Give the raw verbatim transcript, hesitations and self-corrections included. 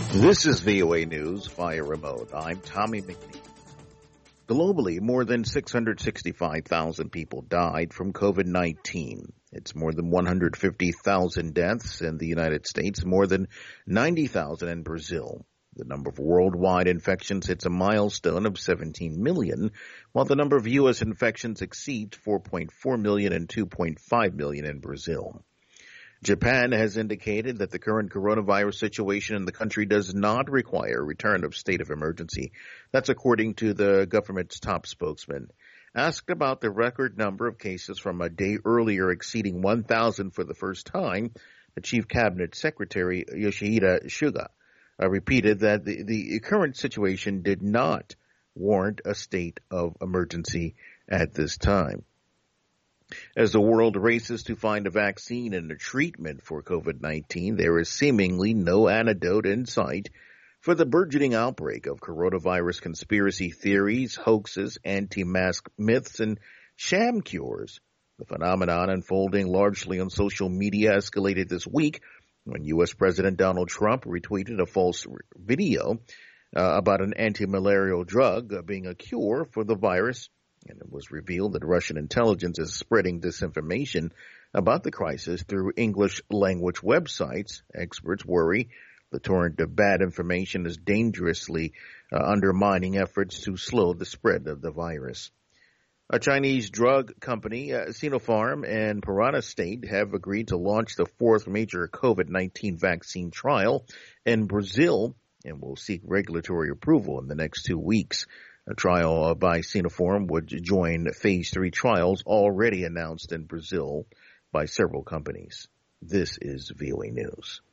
This is V O A News via remote. I'm Tommy McNeil. Globally, more than six hundred sixty-five thousand people died from COVID nineteen. It's more than one hundred fifty thousand deaths in the United States, more than ninety thousand in Brazil. The number of worldwide infections hits a milestone of seventeen million, while the number of U S infections exceeds four point four million and two point five million in Brazil. Japan has indicated that the current coronavirus situation in the country does not require a return of state of emergency. That's according to the government's top spokesman. Asked about the record number of cases from a day earlier exceeding one thousand for the first time, the Chief Cabinet Secretary Yoshihide Suga uh, repeated that the, the current situation did not warrant a state of emergency at this time. As the world races to find a vaccine and a treatment for COVID nineteen, there is seemingly no antidote in sight for the burgeoning outbreak of coronavirus conspiracy theories, hoaxes, anti-mask myths, and sham cures. The phenomenon, unfolding largely on social media, escalated this week when U S President Donald Trump retweeted a false video uh, about an anti-malarial drug uh, being a cure for the virus. And it was revealed that Russian intelligence is spreading disinformation about the crisis through English language websites. Experts worry the torrent of bad information is dangerously uh, undermining efforts to slow the spread of the virus. A Chinese drug company, uh, Sinopharm and Parana State, have agreed to launch the fourth major COVID nineteen vaccine trial in Brazil and will seek regulatory approval in the next two weeks. A trial by Sinopharm would join phase three trials already announced in Brazil by several companies. This is V O A News.